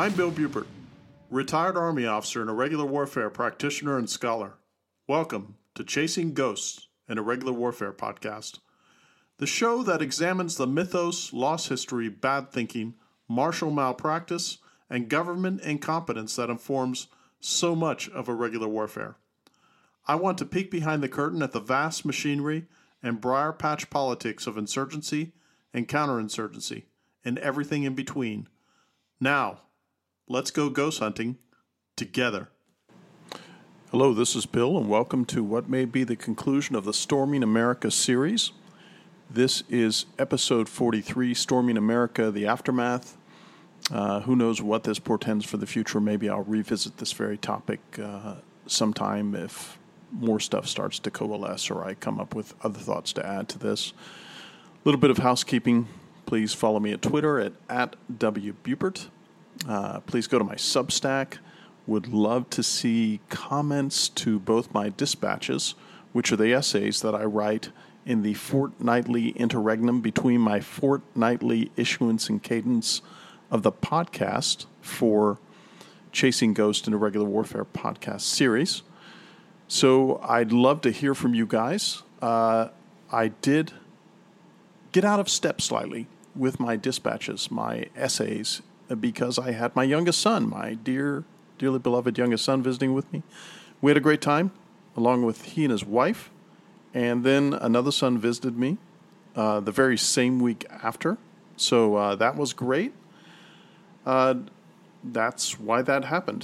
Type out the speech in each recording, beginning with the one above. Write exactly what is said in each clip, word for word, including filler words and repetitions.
I'm Bill Bupert, retired Army officer and irregular warfare practitioner and scholar. Welcome to Chasing Ghosts, an Irregular Warfare podcast, the show that examines the mythos, lost history, bad thinking, martial malpractice, and government incompetence that informs so much of irregular warfare. I want to peek behind the curtain at the vast machinery and briar patch politics of insurgency and counterinsurgency, and everything in between. Now, let's go ghost hunting together. Hello, this is Bill, and welcome to what may be the conclusion of the Storming America series. This is episode forty-three, Storming America, the Aftermath. Uh, who knows what this portends for the future. Maybe I'll revisit this very topic uh, sometime if more stuff starts to coalesce or I come up with other thoughts to add to this. A little bit of housekeeping. Please follow me at Twitter at, at WBupert. Uh, please go to my Substack. Would love to see comments to both my dispatches, which are the essays that I write in the fortnightly interregnum between my fortnightly issuance and cadence of the podcast for Chasing Ghosts in Irregular Warfare podcast series. So I'd love to hear from you guys. Uh, I did get out of step slightly with my dispatches, my essays, because I had my youngest son, my dear, dearly beloved youngest son visiting with me. We had a great time, along with he and his wife. And then another son visited me uh, the very same week after. So uh, that was great. Uh, that's why that happened.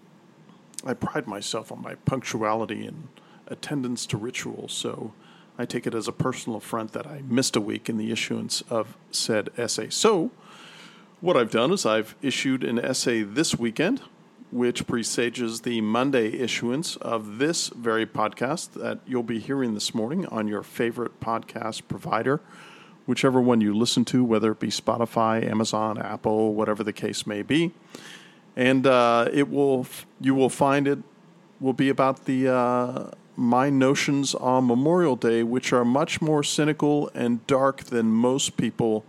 I pride myself on my punctuality and attendance to ritual, so I take it as a personal affront that I missed a week in the issuance of said essay. So what I've done is I've issued an essay this weekend, which presages the Monday issuance of this very podcast that you'll be hearing this morning on your favorite podcast provider, whichever one you listen to, whether it be Spotify, Amazon, Apple, whatever the case may be. And uh, it will, you will find it will be about the uh, my notions on Memorial Day, which are much more cynical and dark than most people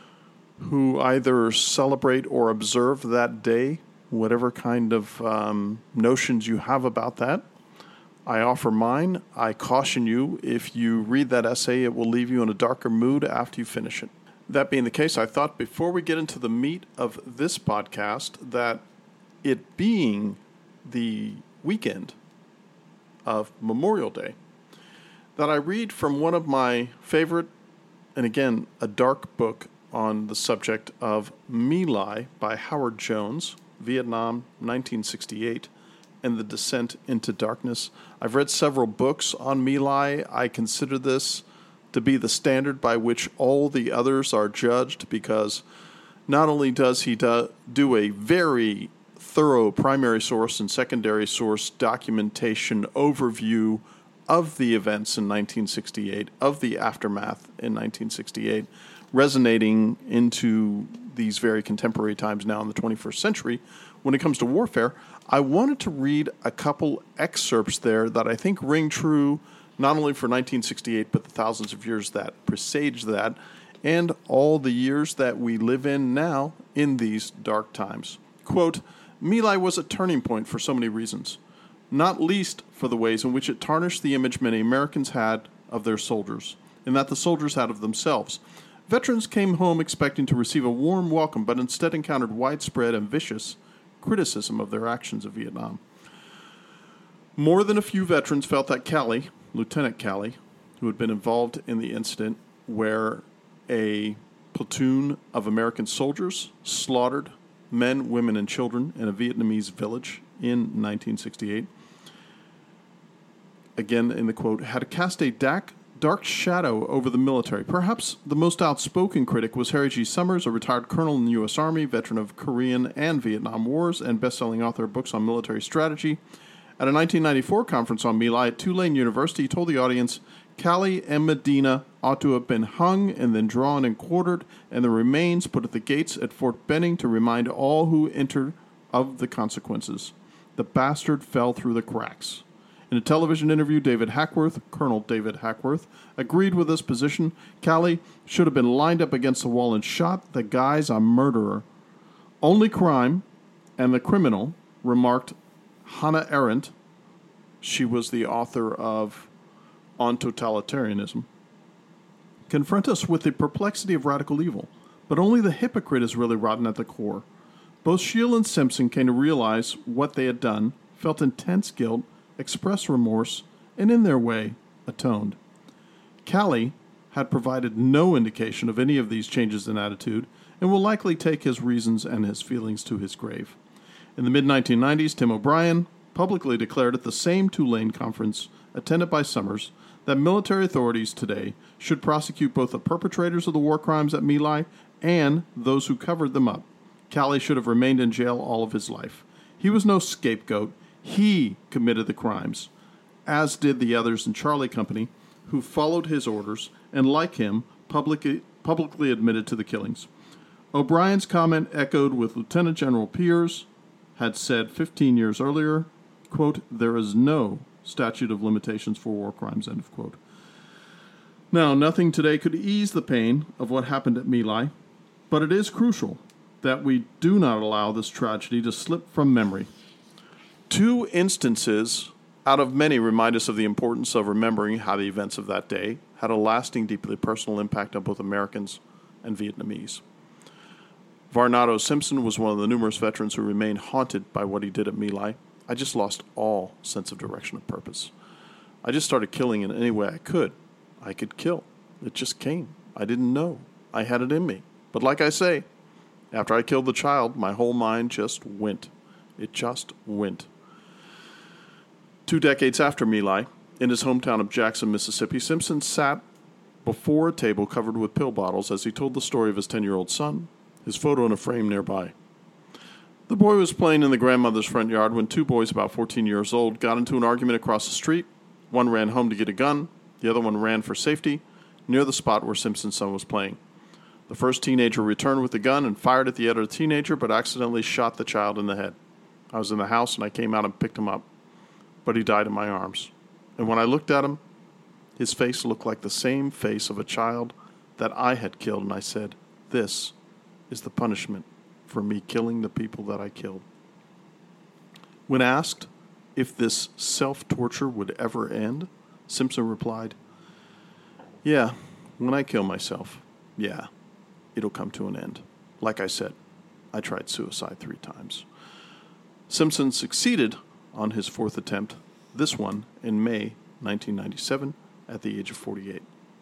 who either celebrate or observe that day, whatever kind of um, notions you have about that. I offer mine. I caution you, if you read that essay, it will leave you in a darker mood after you finish it. That being the case, I thought before we get into the meat of this podcast that it being the weekend of Memorial Day, that I read from one of my favorite, and again, a dark book on the subject of My Lai by Howard Jones, Vietnam, nineteen sixty-eight, and the Descent into Darkness. I've read several books on My Lai. I consider this to be the standard by which all the others are judged, because not only does he do, do a very thorough primary source and secondary source documentation overview of the events in nineteen sixty-eight, of the aftermath in nineteen sixty-eight, resonating into these very contemporary times now in the twenty-first century when it comes to warfare. I wanted to read a couple excerpts there that I think ring true not only for nineteen sixty-eight, but the thousands of years that presage that, and all the years that we live in now in these dark times. Quote, My Lai was a turning point for so many reasons, not least for the ways in which it tarnished the image many Americans had of their soldiers, and that the soldiers had of themselves. Veterans came home expecting to receive a warm welcome, but instead encountered widespread and vicious criticism of their actions in Vietnam. More than a few veterans felt that Calley, Lieutenant Calley, who had been involved in the incident where a platoon of American soldiers slaughtered men, women, and children in a Vietnamese village in nineteen sixty-eight, again in the quote, had cast a dark, dark shadow over the military. Perhaps the most outspoken critic was Harry G. Summers, a retired colonel in the U S Army, veteran of Korean and Vietnam Wars, and best-selling author of books on military strategy. At a nineteen ninety-four conference on My Lai at Tulane University, he told the audience, Calley and Medina ought to have been hung and then drawn and quartered, and the remains put at the gates at Fort Benning to remind all who entered of the consequences. The bastard fell through the cracks. In a television interview, David Hackworth, Colonel David Hackworth, agreed with this position. Calley should have been lined up against the wall and shot. The guy's a murderer. Only crime And the criminal remarked, Hannah Arendt, she was the author of On Totalitarianism, confront us with the perplexity of radical evil, but only the hypocrite is really rotten at the core. Both Scheel and Simpson came to realize what they had done, felt intense guilt, expressed remorse, and in their way, atoned. Callie had provided no indication of any of these changes in attitude and will likely take his reasons and his feelings to his grave. In the mid nineteen nineties, Tim O'Brien publicly declared at the same Tulane conference attended by Summers that military authorities today should prosecute both the perpetrators of the war crimes at My Lai and those who covered them up. Callie should have remained in jail all of his life. He was no scapegoat. He committed the crimes, as did the others in Charlie Company, who followed his orders and, like him, publicly, publicly admitted to the killings. O'Brien's comment echoed with Lieutenant General Peers had said fifteen years earlier, quote, there is no statute of limitations for war crimes, end of quote. Now, nothing today could ease the pain of what happened at My Lai, but it is crucial that we do not allow this tragedy to slip from memory. Two instances out of many remind us of the importance of remembering how the events of that day had a lasting, deeply personal impact on both Americans and Vietnamese. Varnado Simpson was one of the numerous veterans who remained haunted by what he did at My Lai. I just lost all sense of direction and purpose. I just started killing in any way I could. I could kill. It just came. I didn't know. I had it in me. But like I say, after I killed the child, my whole mind just went. It just went. Two decades after My Lai, in his hometown of Jackson, Mississippi, Simpson sat before a table covered with pill bottles as he told the story of his ten-year-old son, his photo in a frame nearby. The boy was playing in the grandmother's front yard when two boys about fourteen years old got into an argument across the street. One ran home to get a gun. The other one ran for safety near the spot where Simpson's son was playing. The first teenager returned with the gun and fired at the other teenager, but accidentally shot the child in the head. I was in the house and I came out and picked him up, but he died in my arms. And when I looked at him, his face looked like the same face of a child that I had killed, and I said, this is the punishment for me killing the people that I killed. When asked if this self-torture would ever end, Simpson replied, yeah, when I kill myself, yeah, it'll come to an end. Like I said, I tried suicide three times. Simpson succeeded on his fourth attempt, this one in May nineteen ninety-seven, at the age of forty-eight.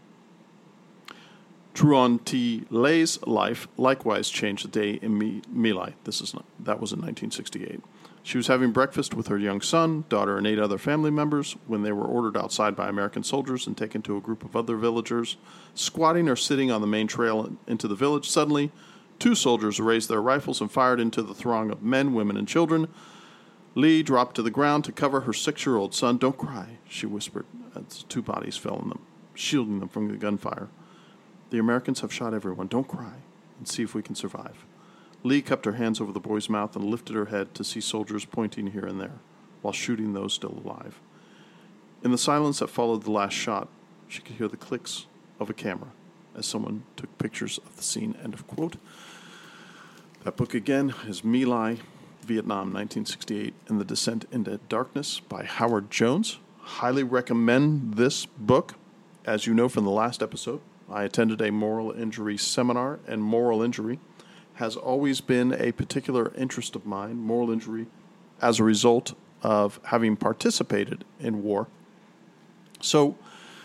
Truong T. Lei's life likewise changed the day in My Lai. This is not, that was in nineteen sixty-eight. She was having breakfast with her young son, daughter, and eight other family members when they were ordered outside by American soldiers and taken to a group of other villagers. Squatting or sitting on the main trail into the village, suddenly, two soldiers raised their rifles and fired into the throng of men, women, and children. Lee dropped to the ground to cover her six-year-old son. Don't cry, she whispered as two bodies fell on them, shielding them from the gunfire. The Americans have shot everyone. Don't cry and see if we can survive. Lee cupped her hands over the boy's mouth and lifted her head to see soldiers pointing here and there while shooting those still alive. In the silence that followed the last shot, she could hear the clicks of a camera as someone took pictures of the scene. End of quote. That book again is My Lai, Vietnam, nineteen sixty-eight, and The Descent into Darkness by Howard Jones. Highly recommend this book. As you know from the last episode, I attended a moral injury seminar, and moral injury has always been a particular interest of mine, moral injury as a result of having participated in war. So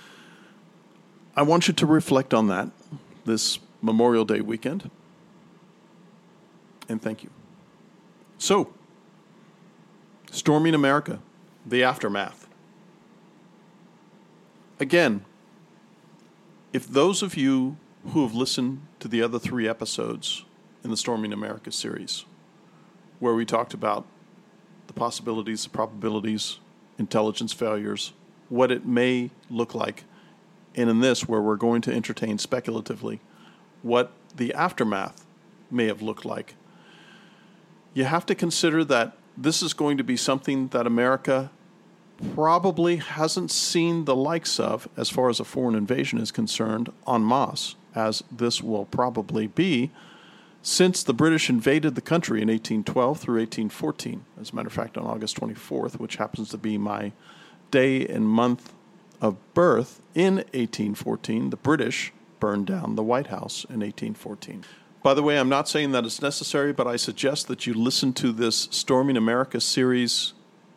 I want you to reflect on that this Memorial Day weekend, and thank you. So, Storming America, the aftermath. Again, if those of you who have listened to the other three episodes in the Storming America series, where we talked about the possibilities, the probabilities, intelligence failures, what it may look like, and in this, where we're going to entertain speculatively what the aftermath may have looked like, you have to consider that this is going to be something that America probably hasn't seen the likes of as far as a foreign invasion is concerned en masse, as this will probably be since the British invaded the country in eighteen twelve through eighteen fourteen. As a matter of fact, on August twenty-fourth, which happens to be my day and month of birth, in eighteen fourteen, the British burned down the White House in eighteen fourteen. By the way, I'm not saying that it's necessary, but I suggest that you listen to this Storming America series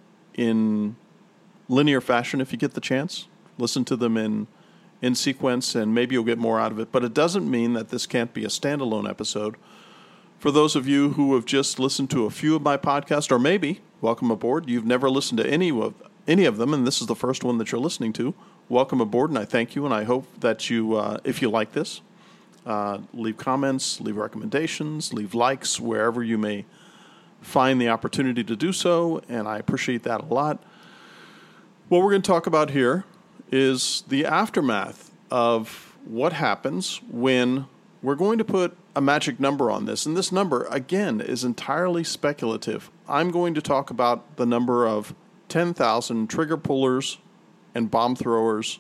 in linear fashion if you get the chance. Listen to them in in sequence, and maybe you'll get more out of it. But it doesn't mean that this can't be a standalone episode. For those of you who have just listened to a few of my podcasts, or maybe, welcome aboard, you've never listened to any of any of them, and this is the first one that you're listening to, welcome aboard, and I thank you, and I hope that you, uh, if you like this, uh, leave comments, leave recommendations, leave likes wherever you may find the opportunity to do so, and I appreciate that a lot. What we're going to talk about here is the aftermath of what happens when we're going to put a magic number on this. And this number, again, is entirely speculative. I'm going to talk about the number of ten thousand trigger pullers and bomb throwers,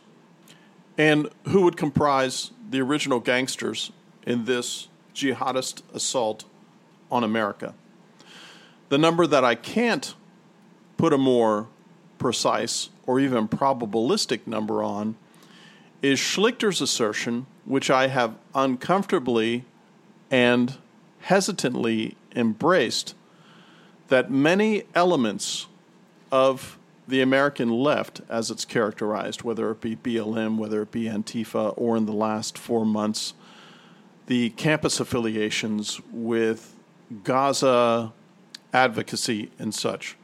and who would comprise the original gangsters in this jihadist assault on America. The number that I can't put a more precise or even probabilistic number on is Schlichter's assertion, which I have uncomfortably and hesitantly embraced, that many elements of the American left, as it's characterized, whether it be B L M, whether it be Antifa, or in the last four months, the campus affiliations with Gaza advocacy and such.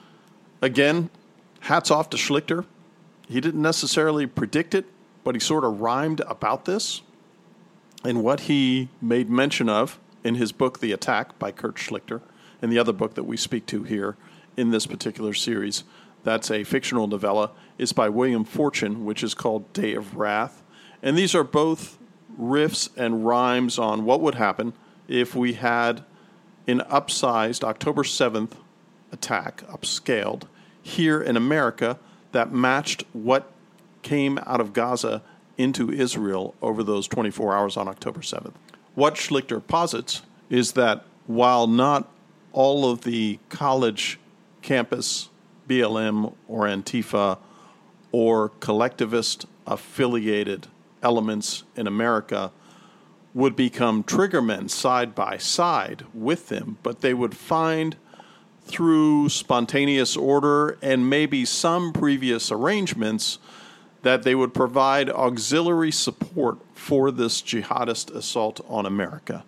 Again, hats off to Schlichter. He didn't necessarily predict it, but he sort of rhymed about this. And what he made mention of in his book, The Attack, by Kurt Schlichter, and the other book that we speak to here in this particular series, that's a fictional novella, is by William Fortune, which is called Day of Wrath. And these are both riffs and rhymes on what would happen if we had an upsized October seventh attack, upscaled, here in America that matched what came out of Gaza into Israel over those twenty-four hours on October seventh. What Schlichter posits is that while not all of the college campus B L M or Antifa or collectivist affiliated elements in America would become triggermen side by side with them, but they would find through spontaneous order and maybe some previous arrangements that they would provide auxiliary support for this jihadist assault on America.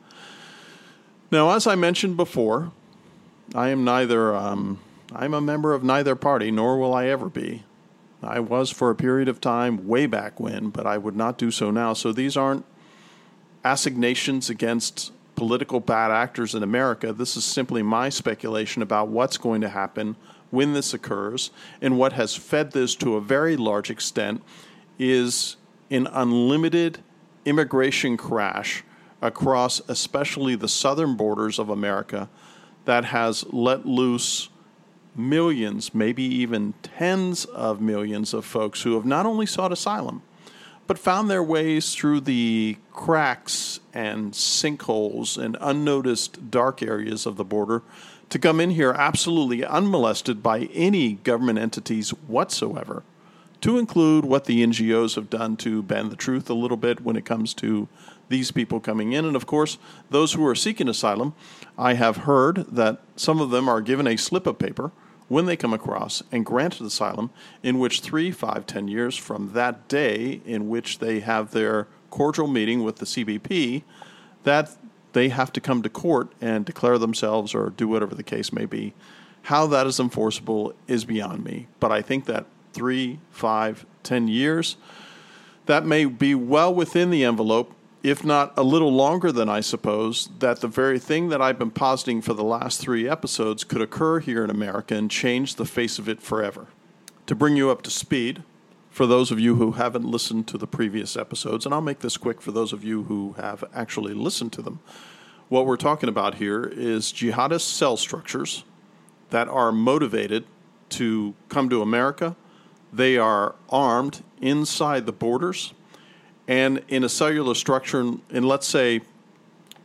Now, as I mentioned before, I am neither, um, I'm a member of neither party, nor will I ever be. I was for a period of time way back when, but I would not do so now. So these aren't assignations against political bad actors in America. This is simply my speculation about what's going to happen when this occurs, and what has fed this to a very large extent is an unlimited immigration crash across especially the southern borders of America that has let loose millions, maybe even tens of millions of folks who have not only sought asylum, but found their ways through the cracks and sinkholes and unnoticed dark areas of the border to come in here absolutely unmolested by any government entities whatsoever, to include what the N G Os have done to bend the truth a little bit when it comes to these people coming in. And of course, those who are seeking asylum, I have heard that some of them are given a slip of paper when they come across and granted asylum, in which three, five, ten years from that day in which they have their cordial meeting with the C B P, that they have to come to court and declare themselves or do whatever the case may be. How that is enforceable is beyond me. But I think that three, five, ten years, that may be well within the envelope, if not a little longer than I suppose, that the very thing that I've been positing for the last three episodes could occur here in America and change the face of it forever. To bring you up to speed, for those of you who haven't listened to the previous episodes, and I'll make this quick for those of you who have actually listened to them, what we're talking about here is jihadist cell structures that are motivated to come to America. They are armed inside the borders and in a cellular structure in, in let's say,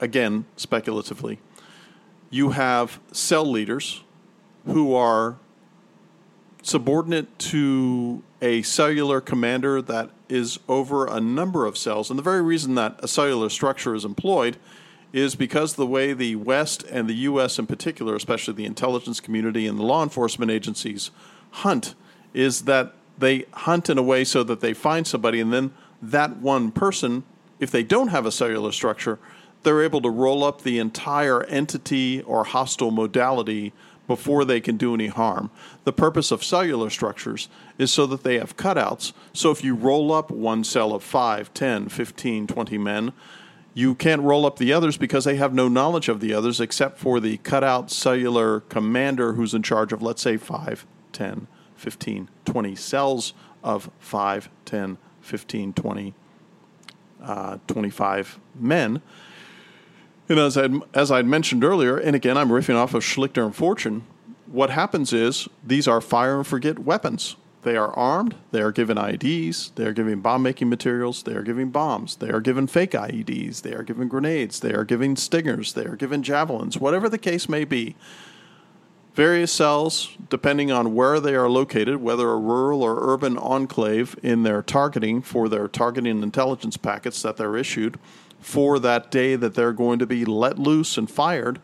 again, speculatively, you have cell leaders who are subordinate to a cellular commander that is over a number of cells. And the very reason that a cellular structure is employed is because the way the West and the U S in particular, especially the intelligence community and the law enforcement agencies, hunt, is that they hunt in a way so that they find somebody, and then that one person, if they don't have a cellular structure, they're able to roll up the entire entity or hostile modality before they can do any harm. The purpose of cellular structures is so that they have cutouts. So if you roll up one cell of five, ten, fifteen, twenty men, you can't roll up the others because they have no knowledge of the others except for the cutout cellular commander who's in charge of, let's say, five, ten, fifteen, twenty cells of five, ten, fifteen, twenty, uh, twenty-five men. And as I'd, as I'd mentioned earlier, and again, I'm riffing off of Schlichter and Fortune, what happens is these are fire and forget weapons. They are armed, they are given I E Ds, they are given bomb-making materials, they are given bombs, they are given fake I E Ds, they are given grenades, they are given stingers, they are given javelins, whatever the case may be. Various cells, depending on where they are located, whether a rural or urban enclave in their targeting for their targeting intelligence packets that they're issued, for that day that they're going to be let loose and fired.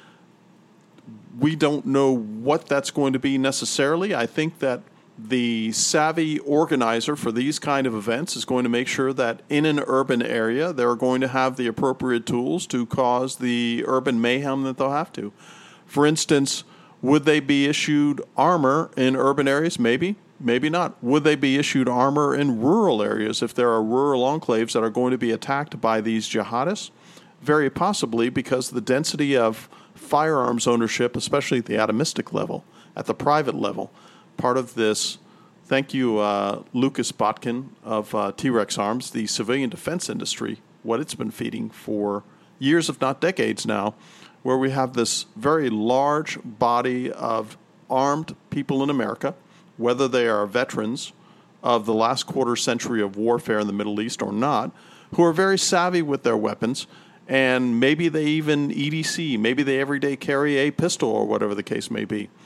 We don't know what that's going to be necessarily. I think that the savvy organizer for these kind of events is going to make sure that in an urban area, they're going to have the appropriate tools to cause the urban mayhem that they'll have to. For instance, would they be issued armor in urban areas? Maybe. Maybe not. Would they be issued armor in rural areas if there are rural enclaves that are going to be attacked by these jihadists? Very possibly, because the density of firearms ownership, especially at the atomistic level, at the private level, part of this, thank you, uh, Lucas Botkin of uh, T-Rex Arms, the civilian defense industry, what it's been feeding for years, if not decades now, where we have this very large body of armed people in America, whether they are veterans of the last quarter century of warfare in the Middle East or not, who are very savvy with their weapons, and maybe they even E D C, maybe they every day carry a pistol or whatever the case may be.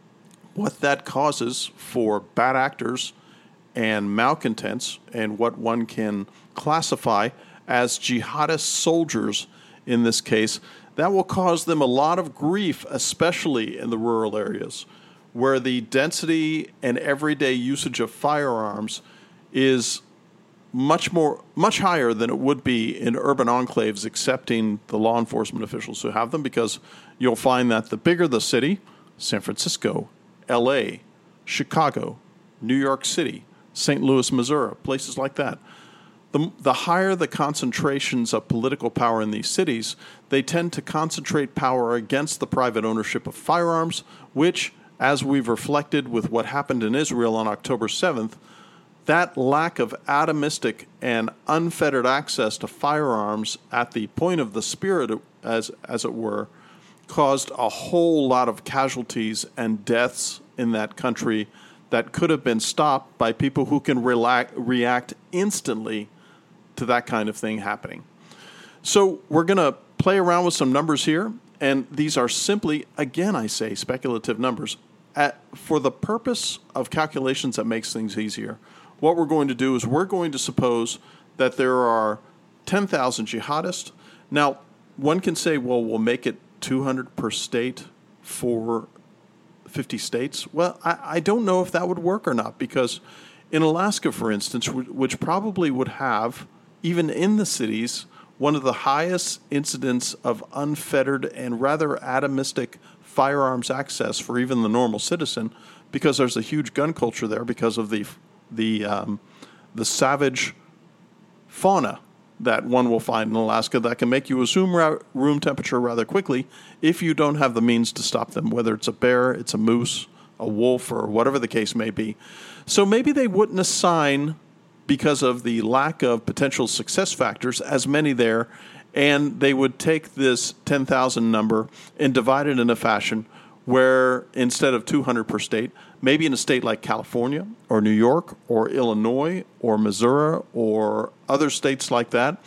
What that causes for bad actors and malcontents, and what one can classify as jihadist soldiers in this case, that will cause them a lot of grief, especially in the rural areas, where the density and everyday usage of firearms is much more, much higher than it would be in urban enclaves, accepting the law enforcement officials who have them, because you'll find that the bigger the city, San Francisco, L A, Chicago, New York City, Saint Louis, Missouri, places like that, the, the higher the concentrations of political power in these cities, they tend to concentrate power against the private ownership of firearms, which, as we've reflected with what happened in Israel on October seventh, that lack of atomistic and unfettered access to firearms at the point of the spirit, as as it were, caused a whole lot of casualties and deaths in that country that could have been stopped by people who can relax, react instantly to that kind of thing happening. So we're going to play around with some numbers here, and these are simply, again, I say, speculative numbers. At, for the purpose of calculations that makes things easier, what we're going to do is we're going to suppose that there are ten thousand jihadists. Now, one can say, well, we'll make it two hundred per state for fifty states. Well, I, I don't know if that would work or not, because in Alaska, for instance, which probably would have, even in the cities, one of the highest incidents of unfettered and rather atomistic firearms access for even the normal citizen, because there's a huge gun culture there because of the the um, the savage fauna that one will find in Alaska that can make you assume ra- room temperature rather quickly if you don't have the means to stop them, whether it's a bear, it's a moose, a wolf, or whatever the case may be. So maybe they wouldn't assign, because of the lack of potential success factors, as many there, and they would take this ten thousand number and divide it in a fashion where instead of two hundred per state, maybe in a state like California or New York or Illinois or Missouri or other states like that,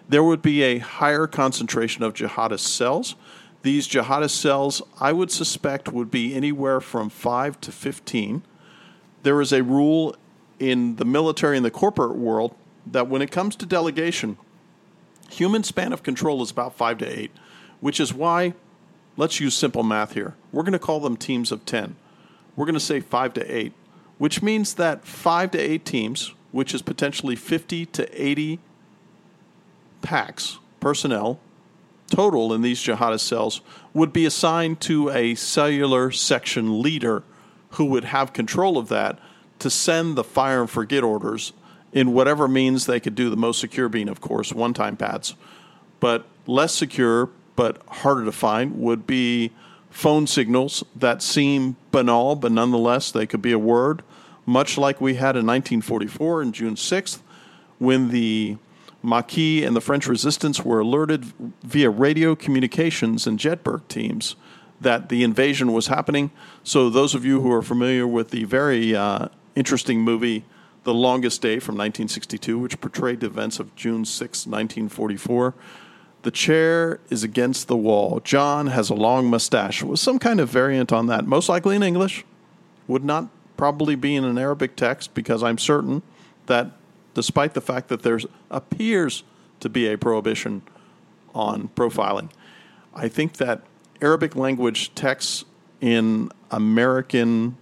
there would be a higher concentration of jihadist cells. These jihadist cells, I would suspect, would be anywhere from five to fifteen. There is a rule in the military and the corporate world that when it comes to delegation, human span of control is about five to eight, which is why, let's use simple math here. We're going to call them teams of ten. We're going to say five to eight, which means that five to eight teams, which is potentially fifty to eighty packs, personnel, total in these jihadist cells, would be assigned to a cellular section leader who would have control of that to send the fire and forget orders in whatever means they could do, the most secure being, of course, one-time pads. But less secure, but harder to find, would be phone signals that seem banal, but nonetheless they could be a word, much like we had in nineteen forty-four on June sixth, when the Maquis and the French resistance were alerted via radio communications and Jetberg teams that the invasion was happening. So those of you who are familiar with the very uh, interesting movie The Longest Day from nineteen sixty-two, which portrayed the events of June sixth, nineteen forty-four, the chair is against the wall. John has a long mustache. It was some kind of variant on that, most likely in English. Would not probably be in an Arabic text, because I'm certain that despite the fact that there appears to be a prohibition on profiling, I think that Arabic language texts in American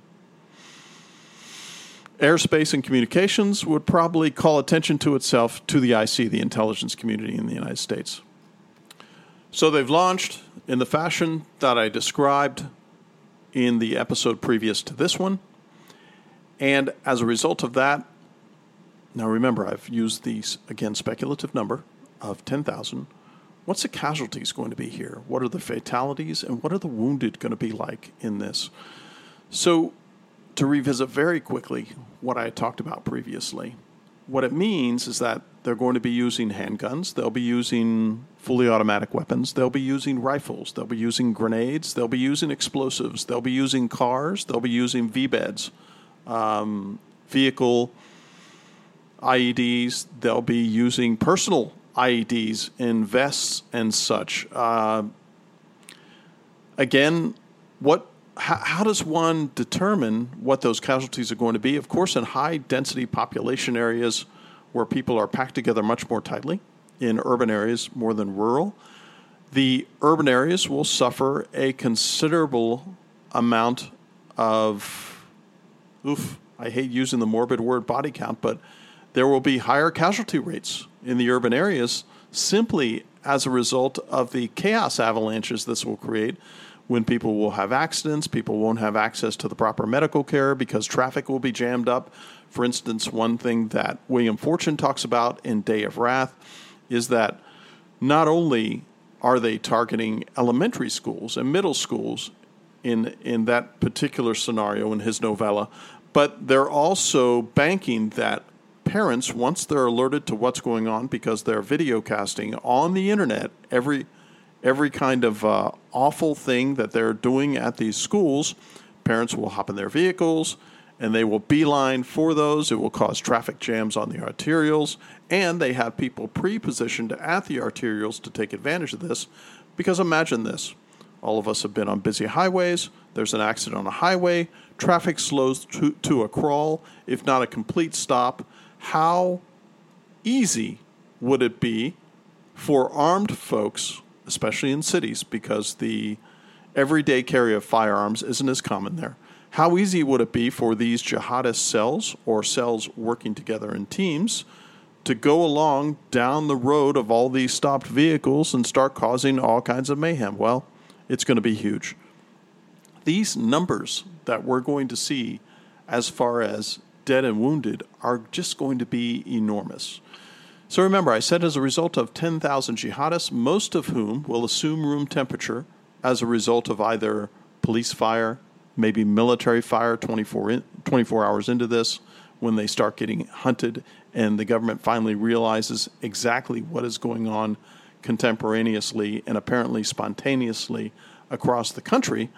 airspace and communications would probably call attention to itself to the I C, the intelligence community in the United States. So they've launched in the fashion that I described in the episode previous to this one. And as a result of that, now remember, I've used these, again, speculative number of ten thousand. What's the casualties going to be here? What are the fatalities? And what are the wounded going to be like in this? So to revisit very quickly what I had talked about previously, what it means is that they're going to be using handguns. They'll be using fully automatic weapons. They'll be using rifles. They'll be using grenades. They'll be using explosives. They'll be using cars. They'll be using V BEDs, um, vehicle I E Ds. They'll be using personal I E Ds in vests and such. Uh, again, what? How, how does one determine what those casualties are going to be? Of course, in high-density population areas where people are packed together much more tightly, in urban areas more than rural, the urban areas will suffer a considerable amount of, oof, I hate using the morbid word body count, but there will be higher casualty rates in the urban areas simply as a result of the chaos avalanches this will create when people will have accidents, people won't have access to the proper medical care because traffic will be jammed up. For instance, one thing that William Fortune talks about in Day of Wrath is that not only are they targeting elementary schools and middle schools in, in that particular scenario in his novella, but they're also banking that parents, once they're alerted to what's going on because they're video casting on the internet every every kind of uh, awful thing that they're doing at these schools, parents will hop in their vehicles and they will beeline for those. It will cause traffic jams on the arterials, and they have people pre-positioned at the arterials to take advantage of this. Because imagine this. All of us have been on busy highways. There's an accident on a highway. Traffic slows to, to a crawl, if not a complete stop. How easy would it be for armed folks, especially in cities, because the everyday carry of firearms isn't as common there. How easy would it be for these jihadist cells or cells working together in teams to go along down the road of all these stopped vehicles and start causing all kinds of mayhem? Well, it's going to be huge. These numbers that we're going to see as far as dead and wounded are just going to be enormous. So remember, I said as a result of ten thousand jihadists, most of whom will assume room temperature as a result of either police fire, maybe military fire twenty-four, in, twenty-four hours into this, when they start getting hunted and the government finally realizes exactly what is going on contemporaneously and apparently spontaneously across the country,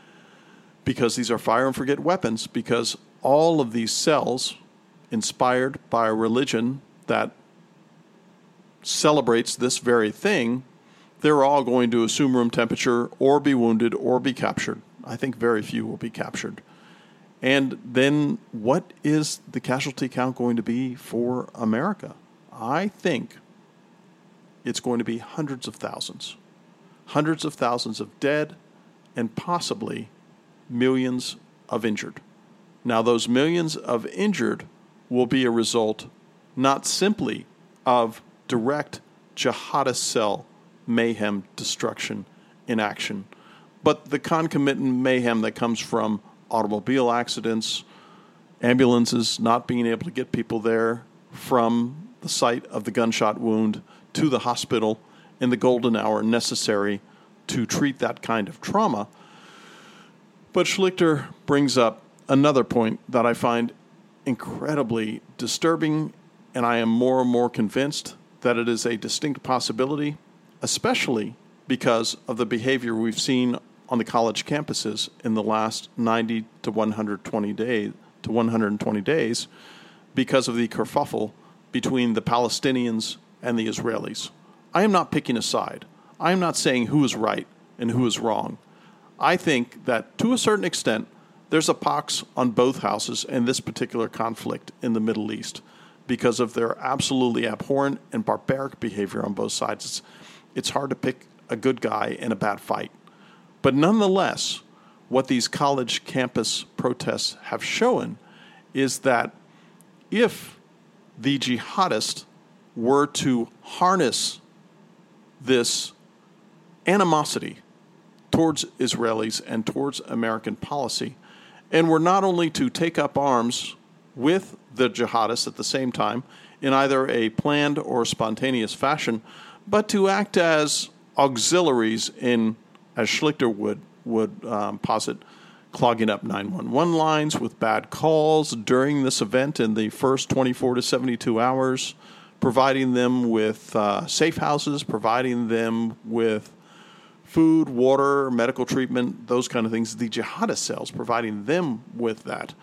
because these are fire and forget weapons, because all of these cells inspired by a religion that celebrates this very thing, they're all going to assume room temperature or be wounded or be captured. I think very few will be captured. And then what is the casualty count going to be for America? I think it's going to be hundreds of thousands. Hundreds of thousands of dead and possibly millions of injured. Now, those millions of injured will be a result not simply of direct jihadist cell mayhem, destruction in action, but the concomitant mayhem that comes from automobile accidents, ambulances not being able to get people there from the site of the gunshot wound to the hospital in the golden hour necessary to treat that kind of trauma. But Schlichter brings up another point that I find incredibly disturbing, and I am more and more convinced that it is a distinct possibility, especially because of the behavior we've seen on the college campuses in the last ninety to one hundred twenty days to one hundred twenty days because of the kerfuffle between the Palestinians and the Israelis. I am not picking a side. I am not saying who is right and who is wrong. I think that to a certain extent, there's a pox on both houses in this particular conflict in the Middle East because of their absolutely abhorrent and barbaric behavior on both sides. It's, it's hard to pick a good guy in a bad fight. But nonetheless, what these college campus protests have shown is that if the jihadists were to harness this animosity towards Israelis and towards American policy, and were not only to take up arms with the jihadists at the same time in either a planned or spontaneous fashion, but to act as auxiliaries in, as Schlichter would, would um, posit, clogging up nine one one lines with bad calls during this event in the first twenty-four to seventy-two hours, providing them with uh, safe houses, providing them with food, water, medical treatment, those kind of things, the jihadist cells, providing them with that.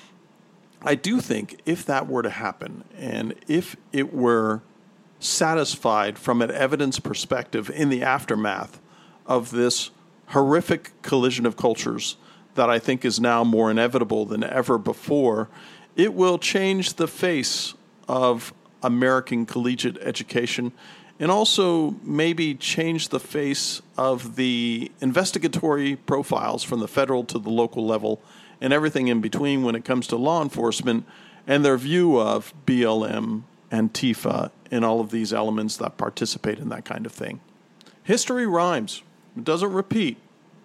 I do think if that were to happen, and if it were satisfied from an evidence perspective in the aftermath of this horrific collision of cultures that I think is now more inevitable than ever before, it will change the face of American collegiate education and also maybe change the face of the investigatory profiles from the federal to the local level and everything in between when it comes to law enforcement and their view of B L M, Antifa, and all of these elements that participate in that kind of thing. History rhymes. It doesn't repeat.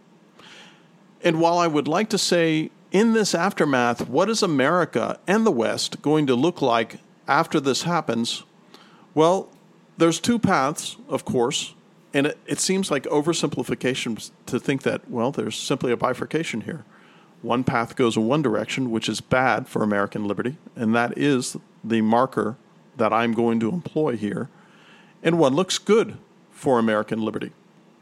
And while I would like to say, in this aftermath, what is America and the West going to look like after this happens? Well, there's two paths, of course, and it, it seems like oversimplification to think that, well, there's simply a bifurcation here. One path goes in one direction, which is bad for American liberty, and that is the marker that I'm going to employ here, and one looks good for American liberty.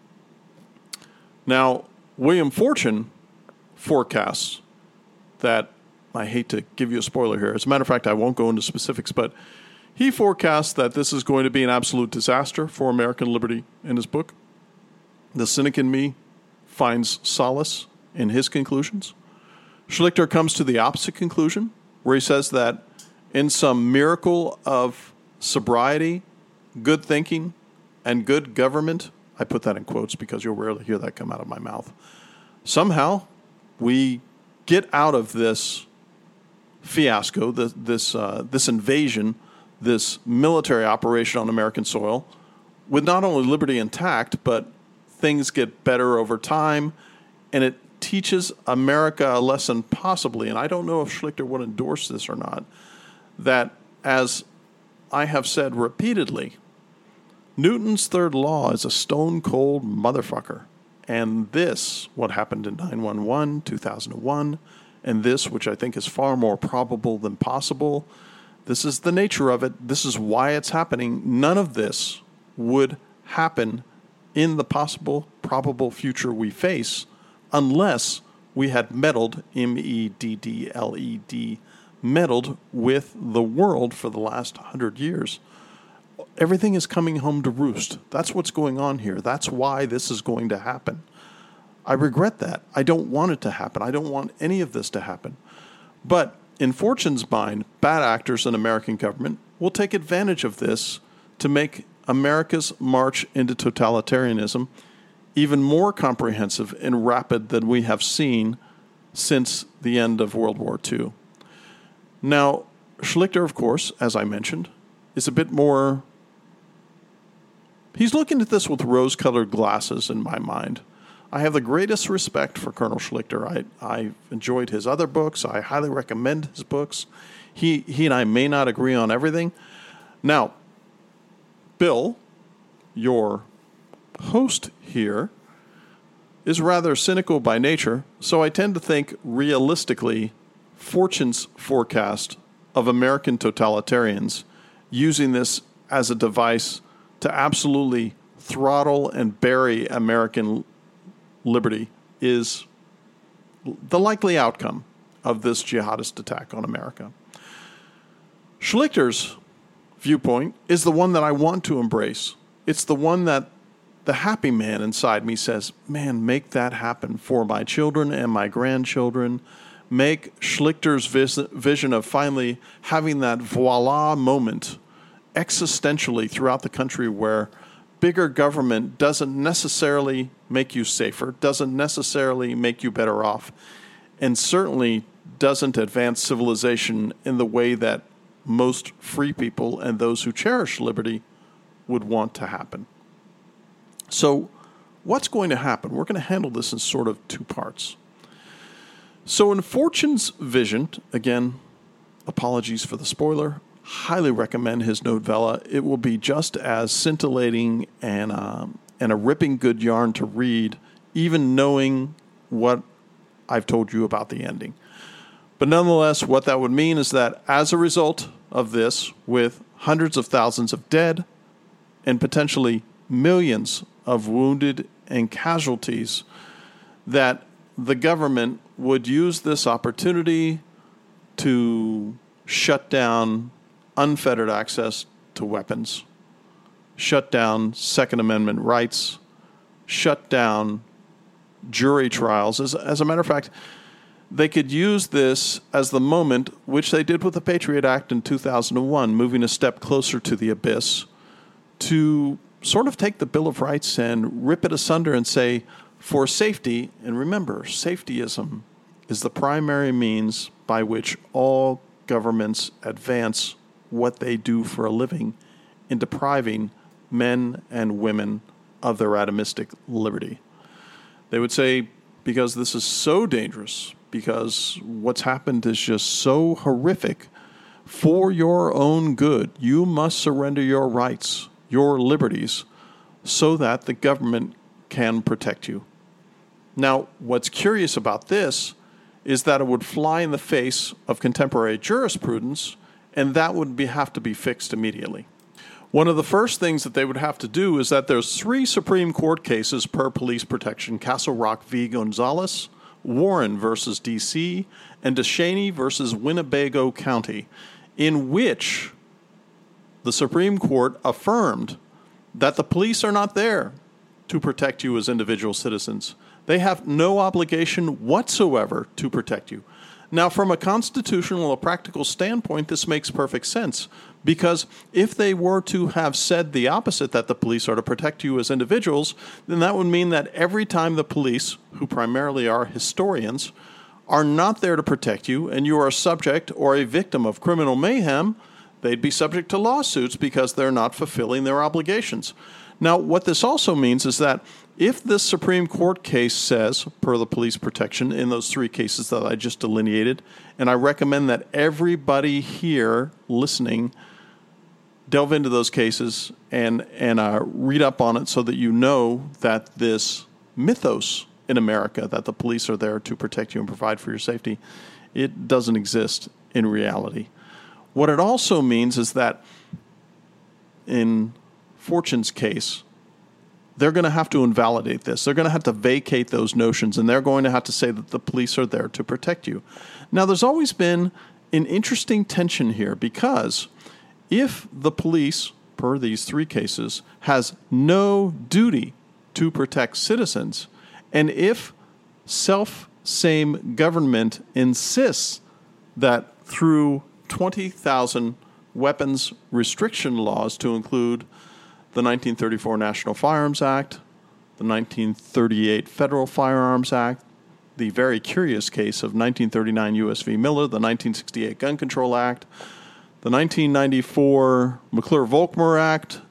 Now, William Fortune forecasts that, I hate to give you a spoiler here. As a matter of fact, I won't go into specifics, but he forecasts that this is going to be an absolute disaster for American liberty in his book. The cynic in me finds solace in his conclusions. Schlichter comes to the opposite conclusion, where he says that in some miracle of sobriety, good thinking, and good government, I put that in quotes because you'll rarely hear that come out of my mouth, somehow we get out of this fiasco, this this, uh, this invasion, this military operation on American soil, with not only liberty intact, but things get better over time, and it teaches America a lesson possibly, and I don't know if Schlichter would endorse this or not, that, as I have said repeatedly, Newton's third law is a stone-cold motherfucker. And this, what happened in nine one one, two thousand one, and this, which I think is far more probable than possible, this is the nature of it. This is why it's happening. None of this would happen in the possible, probable future we face unless we had meddled, M E D D L E D, meddled with the world for the last hundred years. everything is coming home to roost. That's what's going on here. That's why this is going to happen. I regret that. I don't want it to happen. I don't want any of this to happen. But in Fortune's mind, bad actors in American government will take advantage of this to make America's march into totalitarianism even more comprehensive and rapid than we have seen since the end of World War Two. Now, Schlichter, of course, as I mentioned, is a bit more... He's looking at this with rose-colored glasses in my mind. I have the greatest respect for Colonel Schlichter. I I enjoyed his other books. I highly recommend his books. He he and I may not agree on everything. Now, Bill, your host here, is rather cynical by nature, so I tend to think realistically Fortune's forecast of American totalitarians using this as a device to absolutely throttle and bury American liberty is the likely outcome of this jihadist attack on America. Schlichter's viewpoint is the one that I want to embrace. It's the one that the happy man inside me says, man, make that happen for my children and my grandchildren. Make Schlichter's vis- vision of finally having that voila moment existentially throughout the country where bigger government doesn't necessarily make you safer, doesn't necessarily make you better off, and certainly doesn't advance civilization in the way that most free people and those who cherish liberty would want to happen. So what's going to happen? We're going to handle this in sort of two parts. So in Fortune's vision, again, apologies for the spoiler, highly recommend his novella. It will be just as scintillating and um, and a ripping good yarn to read, even knowing what I've told you about the ending. But nonetheless, what that would mean is that as a result of this, with hundreds of thousands of dead and potentially millions of wounded and casualties, that the government would use this opportunity to shut down unfettered access to weapons, shut down Second Amendment rights, shut down jury trials. As, as a matter of fact, they could use this as the moment, which they did with the Patriot Act in two thousand one, moving a step closer to the abyss, to sort of take the Bill of Rights and rip it asunder and say, for safety, and remember, safetyism is the primary means by which all governments advance what they do for a living in depriving men and women of their atomistic liberty. They would say, because this is so dangerous, because what's happened is just so horrific, for your own good, you must surrender your rights, your liberties, so that the government can protect you. Now, what's curious about this is that it would fly in the face of contemporary jurisprudence, and that would be, have to be fixed immediately. One of the first things that they would have to do is that there's three Supreme Court cases per police protection: Castle Rock v. Gonzalez, Warren versus D C, and DeShaney versus Winnebago County, in which the Supreme Court affirmed that the police are not there to protect you as individual citizens. They have no obligation whatsoever to protect you. Now, from a constitutional or practical standpoint, this makes perfect sense, because if they were to have said the opposite, that the police are to protect you as individuals, then that would mean that every time the police, who primarily are historians, are not there to protect you and you are subject or a victim of criminal mayhem, they'd be subject to lawsuits because they're not fulfilling their obligations. Now, what this also means is that if this Supreme Court case says, per the police protection in those three cases that I just delineated, and I recommend that everybody here listening delve into those cases and, and uh, read up on it so that you know that this mythos in America, that the police are there to protect you and provide for your safety, it doesn't exist in reality. What it also means is that in Fortune's case, they're going to have to invalidate this. They're going to have to vacate those notions, and they're going to have to say that the police are there to protect you. Now, there's always been an interesting tension here, because if the police per these three cases, has no duty to protect citizens. And if self-same government insists that through twenty thousand weapons restriction laws, to include the nineteen thirty-four National Firearms Act, the nineteen thirty-eight Federal Firearms Act, the very curious case of nineteen thirty-nine U S v. Miller, the nineteen sixty-eight Gun Control Act, the nineteen ninety-four McClure-Volkmer Act,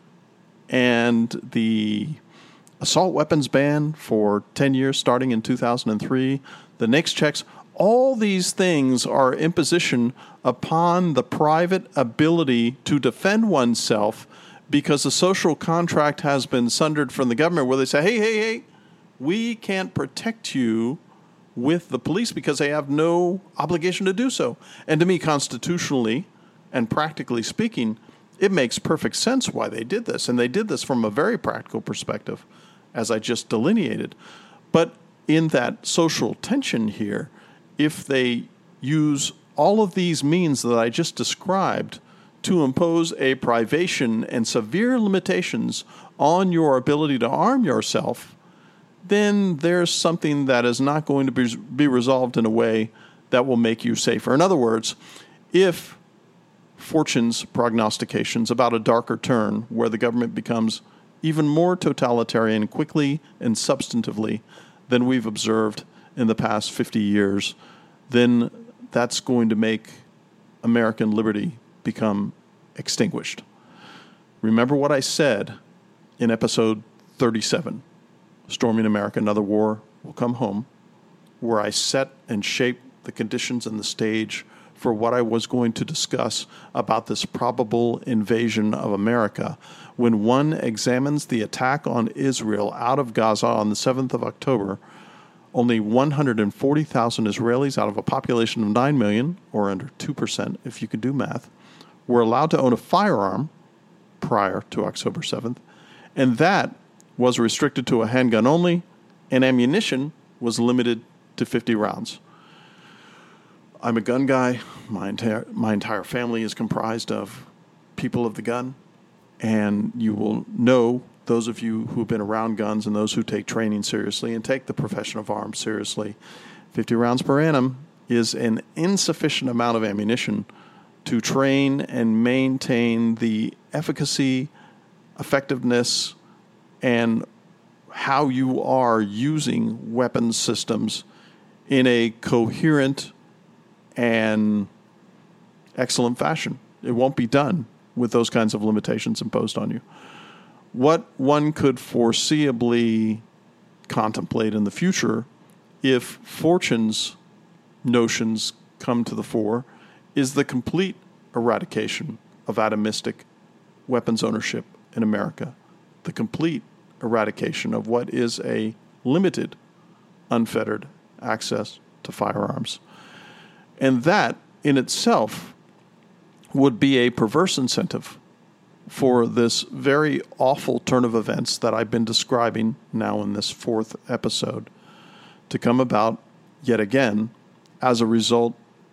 and the assault weapons ban for ten years starting in two thousand three, the NICS checks, all these things are imposition upon the private ability to defend oneself because the social contract has been sundered from the government, where they say, hey, hey, hey, we can't protect you with the police because they have no obligation to do so. And to me, constitutionally and practically speaking, it makes perfect sense why they did this. And they did this from a very practical perspective, as I just delineated. But in that social tension here, if they use all of these means that I just described to impose a privation and severe limitations on your ability to arm yourself, then there's something that is not going to be, be resolved in a way that will make you safer. In other words, if Fortune's prognostications about a darker turn where the government becomes even more totalitarian quickly and substantively than we've observed in the past fifty years, then that's going to make American liberty become extinguished. Remember what I said in episode thirty-seven, Storming America, Another War Will Come Home, where I set and shaped the conditions and the stage for what I was going to discuss about this probable invasion of America. When one examines the attack on Israel out of Gaza on the seventh of October, only one hundred forty thousand Israelis out of a population of nine million, or under two percent if you could do math, were allowed to own a firearm prior to October seventh, and that was restricted to a handgun only, and ammunition was limited to fifty rounds. I'm a gun guy. My entire, my entire family is comprised of people of the gun, and you will know, those of you who have been around guns and those who take training seriously and take the profession of arms seriously, fifty rounds per annum is an insufficient amount of ammunition to train and maintain the efficacy, effectiveness, and how you are using weapons systems in a coherent and excellent fashion. It won't be done with those kinds of limitations imposed on you. What one could foreseeably contemplate in the future, if Fortune's notions come to the fore, is the complete eradication of atomistic weapons ownership in America, the complete eradication of what is a limited, unfettered access to firearms. And that in itself would be a perverse incentive for this very awful turn of events that I've been describing now in this fourth episode to come about yet again as a result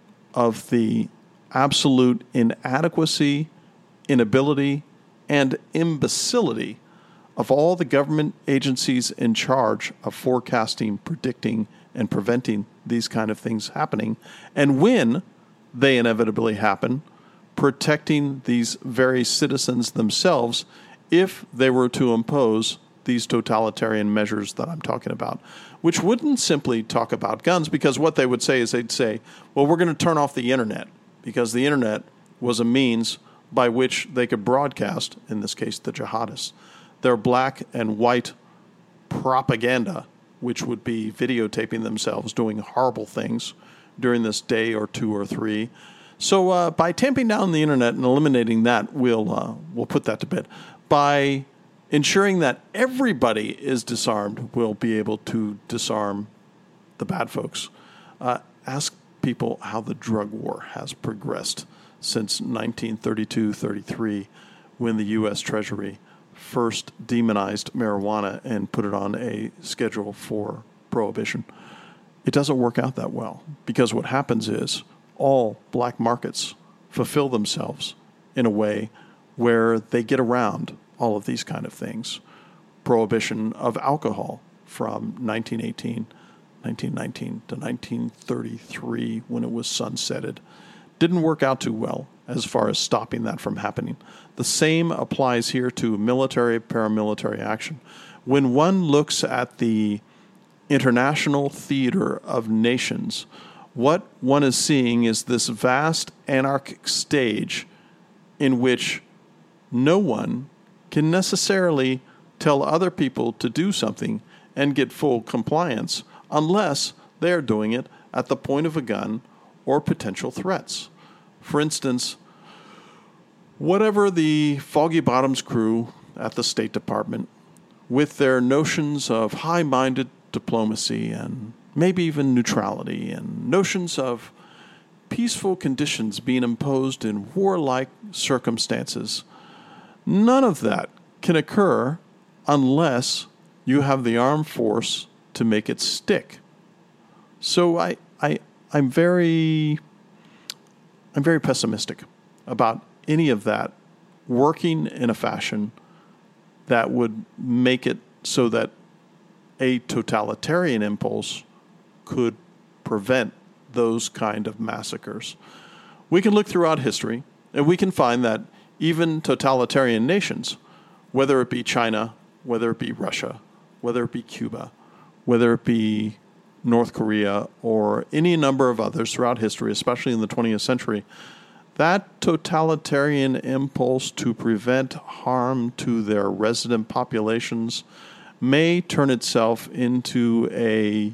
of the absolute inadequacy, inability, and imbecility of all the government agencies in charge of forecasting, predicting, and preventing these kind of things happening. And when they inevitably happen, protecting these very citizens themselves if they were to impose these totalitarian measures that I'm talking about, which wouldn't simply talk about guns, because what they would say is they'd say, well, we're going to turn off the internet, because the internet was a means by which they could broadcast, in this case, the jihadists, their black and white propaganda, which would be videotaping themselves doing horrible things during this day or two or three. So uh, by tamping down the internet and eliminating that, we'll uh, we'll put that to bed. By ensuring that everybody is disarmed, we'll be able to disarm the bad folks. Uh, ask people how the drug war has progressed since nineteen thirty-two thirty-three, when the U S Treasury first demonized marijuana and put it on a schedule for prohibition. It doesn't work out that well, because what happens is all black markets fulfill themselves in a way where they get around all of these kind of things. Prohibition of alcohol from nineteen eighteen, nineteen nineteen to nineteen thirty-three, when it was sunsetted, didn't work out too well as far as stopping that from happening. The same applies here to military, paramilitary action. When one looks at the international theater of nations, what one is seeing is this vast anarchic stage in which no one can necessarily tell other people to do something and get full compliance unless they are doing it at the point of a gun or potential threats. For instance, whatever the Foggy Bottoms crew at the State Department, with their notions of high-minded diplomacy and maybe even neutrality and notions of peaceful conditions being imposed in warlike circumstances, none of that can occur unless you have the armed force to make it stick. So I, I, I'm very, I'm very pessimistic about any of that working in a fashion that would make it so that a totalitarian impulse could prevent those kind of massacres. We can look throughout history, and we can find that even totalitarian nations, whether it be China, whether it be Russia, whether it be Cuba, whether it be North Korea, or any number of others throughout history, especially in the twentieth century, that totalitarian impulse to prevent harm to their resident populations may turn itself into a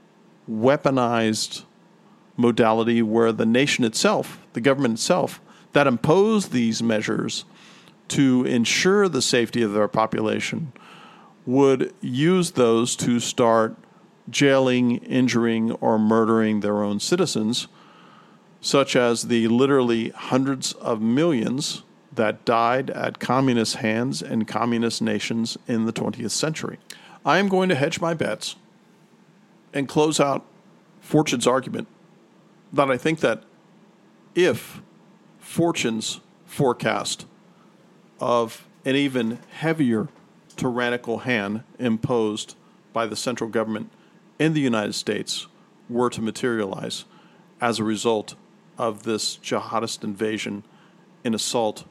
weaponized modality where the nation itself, the government itself, that imposed these measures to ensure the safety of their population would use those to start jailing, injuring, or murdering their own citizens, such as the literally hundreds of millions that died at communist hands in communist nations in the twentieth century. I am going to hedge my bets and close out Fortune's argument that I think that if Fortune's forecast of an even heavier tyrannical hand imposed by the central government in the United States were to materialize as a result of this jihadist invasion and assault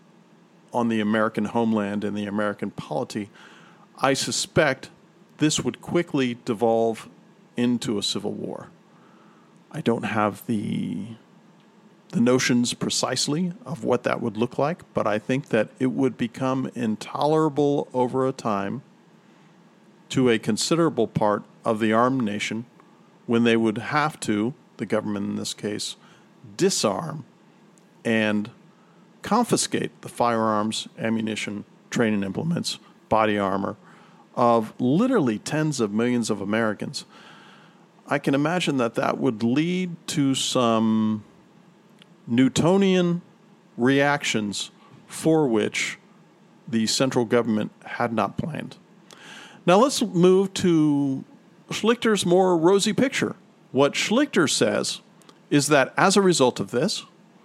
on the American homeland and the American polity, I suspect this would quickly devolve into a civil war. I don't have the the notions precisely of what that would look like, but I think that it would become intolerable over a time to a considerable part of the armed nation when they would have to, the government in this case, disarm and confiscate the firearms, ammunition, training implements, body armor of literally tens of millions of Americans. I can imagine that that would lead to some Newtonian reactions for which the central government had not planned. Now let's move to Schlichter's more rosy picture. What Schlichter says is that as a result of this,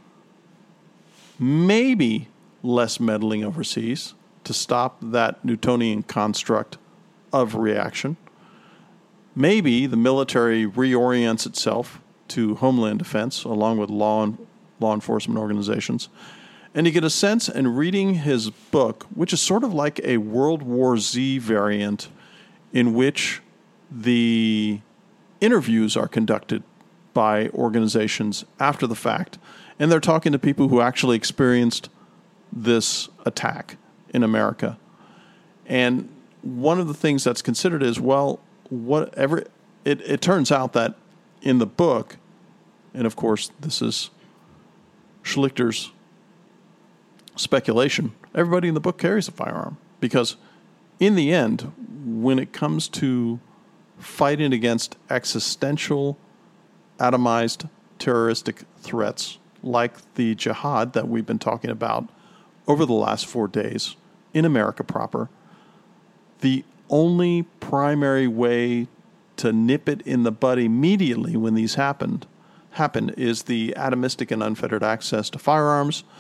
maybe less meddling overseas to stop that Newtonian construct of reaction. Maybe the military reorients itself to homeland defense along with law law enforcement organizations. And you get a sense in reading his book, which is sort of like a World War Z variant in which the interviews are conducted by organizations after the fact, and they're talking to people who actually experienced this attack in America. And one of the things that's considered is, well, whatever it, it turns out that in the book, and of course this is Schlichter's speculation, everybody in the book carries a firearm because in the end, when it comes to fighting against existential, atomized terroristic threats like the jihad that we've been talking about over the last four days in America proper, the only primary way to nip it in the bud immediately when these happened happen is the atomistic and unfettered access to firearms,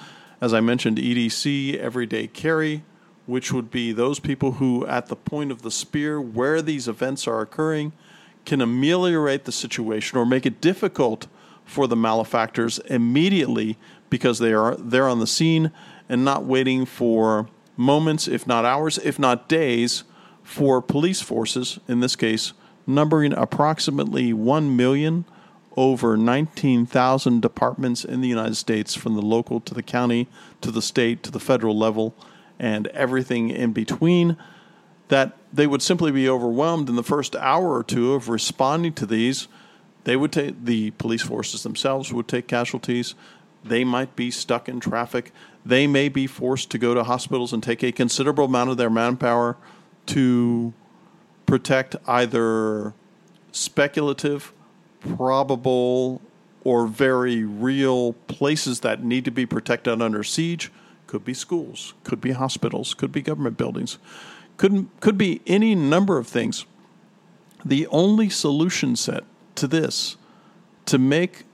as I mentioned, E D C, everyday carry, which would be those people who, at the point of the spear, where these events are occurring, can ameliorate the situation or make it difficult for the malefactors immediately because they are there on the scene and not waiting for moments, if not hours, if not days, for police forces, in this case, numbering approximately one million, over nineteen thousand departments in the United States, from the local to the county to the state to the federal level and everything in between, that they would simply be overwhelmed in the first hour or two of responding to these. They would take, the police forces themselves would take casualties. They might be stuck in traffic. They may be forced to go to hospitals and take a considerable amount of their manpower to protect either speculative, probable, or very real places that need to be protected under siege. Could be schools, could be hospitals, could be government buildings, could, could be any number of things. The only solution set to this, to make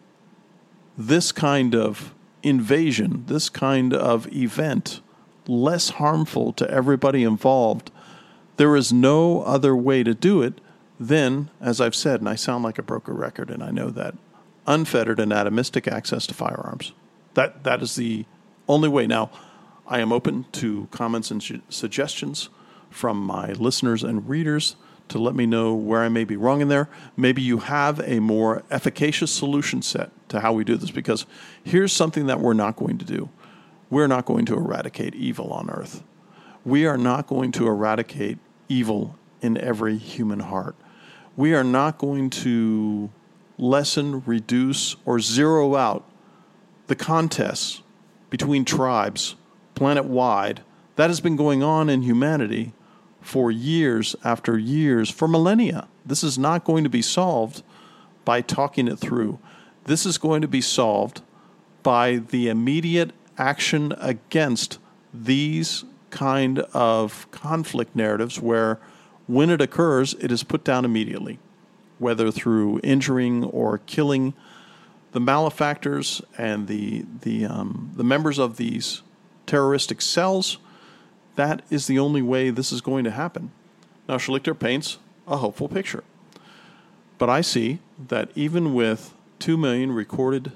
this kind of invasion, this kind of event, less harmful to everybody involved, there is no other way to do it than, as I've said, and I sound like a broken record, and I know that, unfettered and atomistic access to firearms. That that is the only way. Now, I am open to comments and su- suggestions from my listeners and readers to let me know where I may be wrong in there. Maybe you have a more efficacious solution set to how we do this, because here's something that we're not going to do. We're not going to eradicate evil on earth. We are not going to eradicate evil in every human heart. We are not going to lessen, reduce, or zero out the contests between tribes planet-wide that has been going on in humanity for years after years, for millennia. This is not going to be solved by talking it through. This is going to be solved by the immediate action against these kind of conflict narratives where, when it occurs, it is put down immediately, whether through injuring or killing the malefactors and the the um, the members of these terroristic cells. That is the only way this is going to happen. Now, Schlichter paints a hopeful picture, but I see that even with two million recorded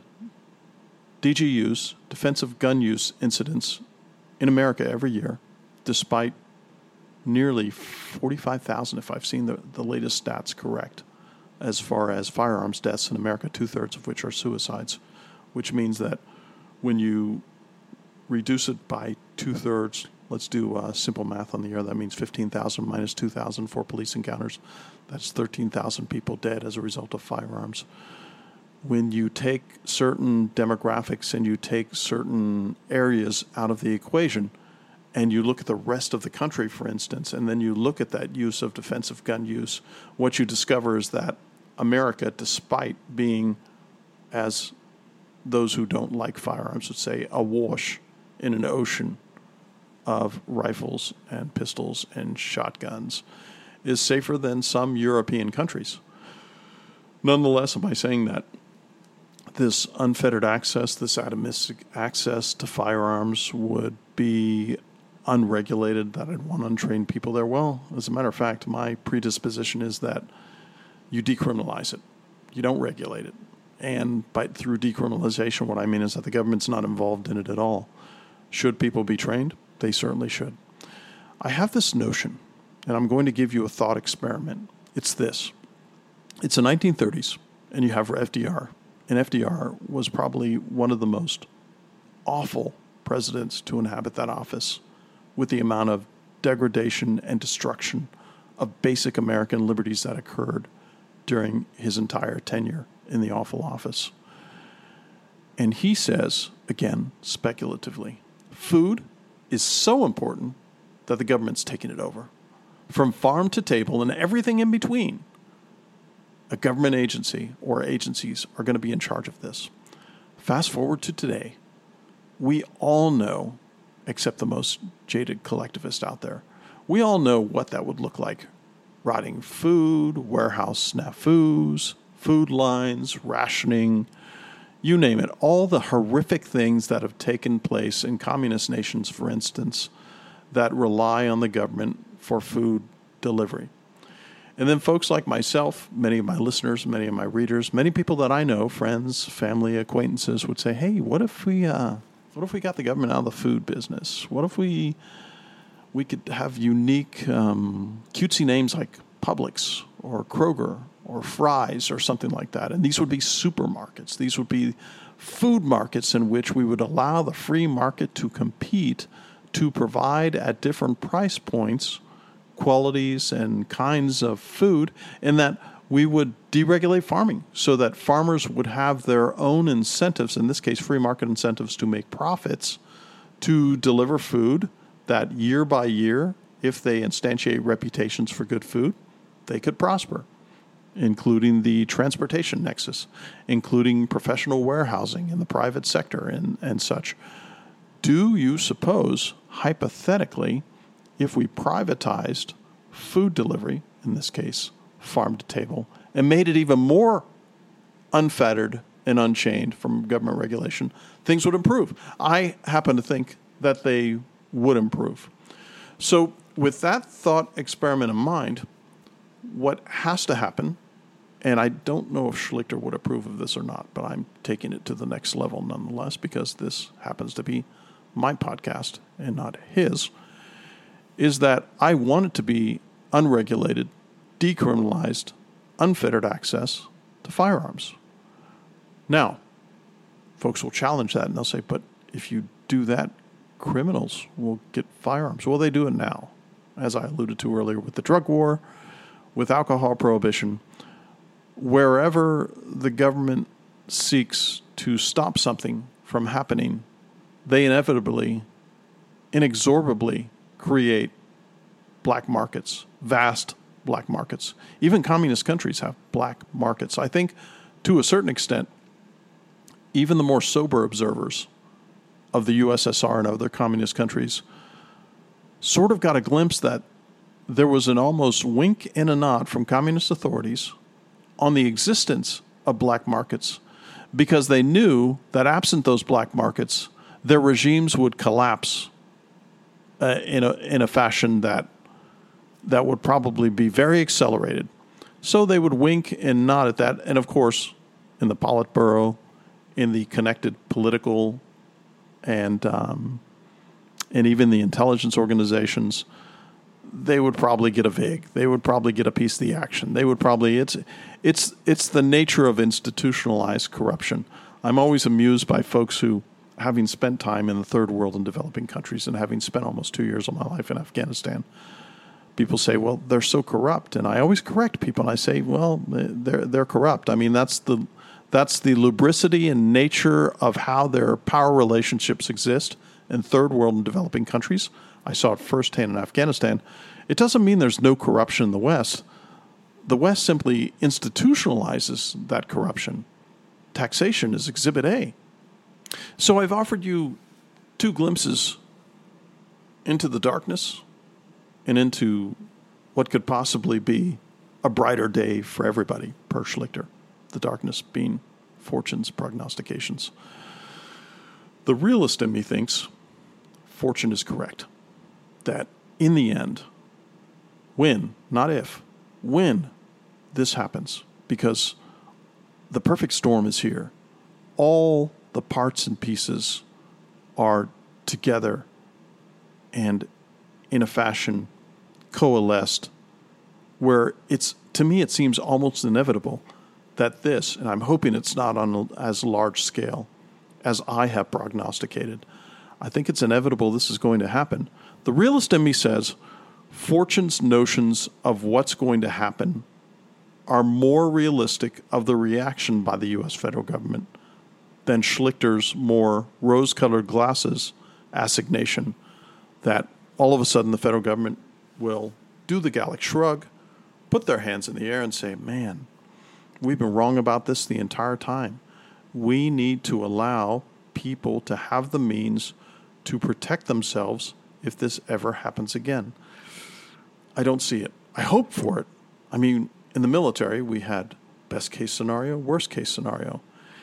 D G Us, defensive gun use incidents, in America every year, despite nearly forty-five thousand, if I've seen the, the latest stats correct, as far as firearms deaths in America, two-thirds of which are suicides, which means that when you reduce it by two-thirds, let's do uh, simple math on the air, that means fifteen thousand minus two thousand for police encounters. That's thirteen thousand people dead as a result of firearms. When you take certain demographics and you take certain areas out of the equation, and you look at the rest of the country, for instance, and then you look at that use of defensive gun use, what you discover is that America, despite being, as those who don't like firearms would say, awash in an ocean of rifles and pistols and shotguns, is safer than some European countries. Nonetheless, am I saying that this unfettered access, this atomistic access to firearms would be unregulated, that I'd want untrained people there? Well, as a matter of fact, my predisposition is that you decriminalize it. You don't regulate it. And by, through decriminalization, what I mean is that the government's not involved in it at all. Should people be trained? They certainly should. I have this notion, and I'm going to give you a thought experiment. It's this. It's the nineteen thirties, and you have F D R. And F D R was probably one of the most awful presidents to inhabit that office, with the amount of degradation and destruction of basic American liberties that occurred during his entire tenure in the awful office. And he says, again, speculatively, food is so important that the government's taking it over. From farm to table and everything in between, a government agency or agencies are going to be in charge of this. Fast forward to today, we all know, except the most jaded collectivist out there, we all know what that would look like. Rotting food, warehouse snafus, food lines, rationing, you name it, all the horrific things that have taken place in communist nations, for instance, that rely on the government for food delivery. And then folks like myself, many of my listeners, many of my readers, many people that I know, friends, family, acquaintances, would say, hey, what if we uh, what if we got the government out of the food business? What if we we could have unique, um, cutesy names like Publix or Kroger or Fry's or something like that? And these would be supermarkets. These would be food markets in which we would allow the free market to compete to provide at different price points qualities and kinds of food, and that we would deregulate farming so that farmers would have their own incentives, in this case, free market incentives to make profits, to deliver food that year by year, if they instantiate reputations for good food, they could prosper, including the transportation nexus, including professional warehousing in the private sector and, and such. Do you suppose, hypothetically, if we privatized food delivery, in this case, farm to table, and made it even more unfettered and unchained from government regulation, things would improve? I happen to think that they would improve. So with that thought experiment in mind, what has to happen, and I don't know if Schlichter would approve of this or not, but I'm taking it to the next level nonetheless because this happens to be my podcast and not his, is that I want it to be unregulated, decriminalized, unfettered access to firearms. Now, folks will challenge that and they'll say, but if you do that, criminals will get firearms. Well, they do it now, as I alluded to earlier with the drug war, with alcohol prohibition. Wherever the government seeks to stop something from happening, they inevitably, inexorably create black markets, vast black markets. Even communist countries have black markets. I think, to a certain extent, even the more sober observers of the U S S R and other communist countries sort of got a glimpse that there was an almost wink and a nod from communist authorities on the existence of black markets, because they knew that absent those black markets, their regimes would collapse uh, in a in a fashion that that would probably be very accelerated. So they would wink and nod at that. And of course, in the Politburo, in the connected political and um, and even the intelligence organizations, they would probably get a vig. They would probably get a piece of the action. They would probably, it's it's it's the nature of institutionalized corruption. I'm always amused by folks who, having spent time in the third world and developing countries and having spent almost two years of my life in Afghanistan, people say, well, they're so corrupt. And I always correct people and I say, well, they're they're corrupt. I mean, that's the that's the lubricity and nature of how their power relationships exist in third world and developing countries. I saw it firsthand in Afghanistan. It doesn't mean there's no corruption in the West. The West simply institutionalizes that corruption. Taxation is Exhibit A. So I've offered you two glimpses into the darkness and into what could possibly be a brighter day for everybody, per Schlichter. The darkness being fortune's prognostications. The realist in me thinks fortune is correct. That in the end, when, not if, when this happens, because the perfect storm is here, all the parts and pieces are together and in a fashion coalesced where it's, to me, it seems almost inevitable that this, and I'm hoping it's not on as large scale as I have prognosticated, I think it's inevitable this is going to happen. The realist in me says fortune's notions of what's going to happen are more realistic of the reaction by the U S federal government than Schlichter's more rose-colored glasses assignation that all of a sudden the federal government will do the Gallic shrug, put their hands in the air and say, man, we've been wrong about this the entire time. We need to allow people to have the means to protect themselves if this ever happens again. I don't see it. I hope for it. I mean, in the military, we had best case scenario, worst case scenario.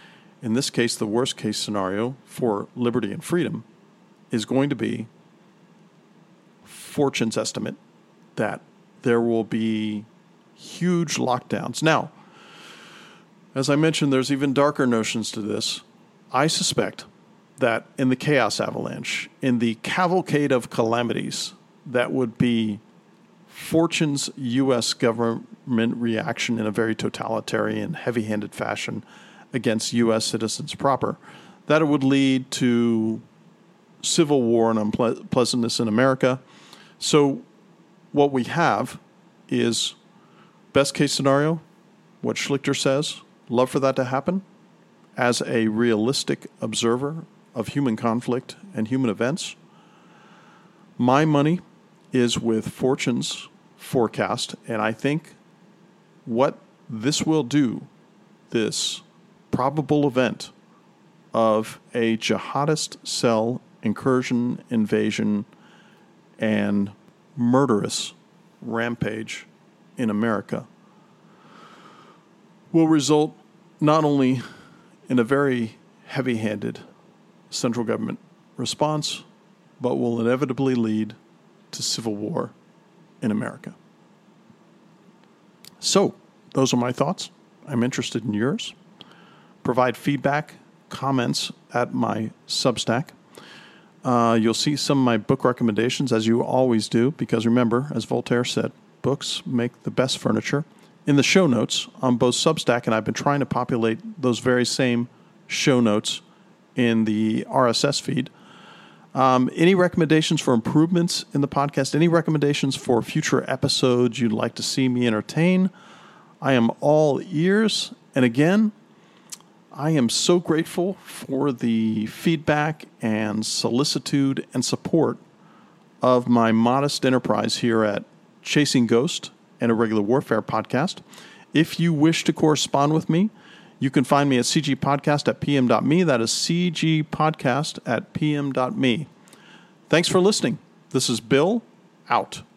in this case, the worst case scenario for liberty and freedom, is going to be Fortune's estimate that there will be huge lockdowns. Now, as I mentioned, there's even darker notions to this. I suspect that in the chaos avalanche, in the cavalcade of calamities that would be Fortune's U S government reaction in a very totalitarian, heavy-handed fashion against U S citizens proper, that it would lead to civil war and unpleasantness in America. So what we have is, best case scenario, what Schlichter says, love for that to happen, as a realistic observer of human conflict and human events. My money is with Fortune's forecast, and I think what this will do, this probable event of a jihadist cell incursion, invasion, and murderous rampage in America, will result not only in a very heavy-handed central government response, but will inevitably lead to civil war in America. So, those are my thoughts. I'm interested in yours. Provide feedback, comments at my Substack. Uh, you'll see some of my book recommendations, as you always do, because remember, as Voltaire said, books make the best furniture. In the show notes on both Substack, and I've been trying to populate those very same show notes in the R S S feed. Um, any recommendations for improvements in the podcast? Any recommendations for future episodes you'd like to see me entertain? I am all ears. And again, I am so grateful for the feedback and solicitude and support of my modest enterprise here at Chasing Ghost and Irregular Warfare Podcast. If you wish to correspond with me, you can find me at c g podcast at p m dot m e. That is c g podcast at p m dot m e. Thanks for listening. This is Bill, out.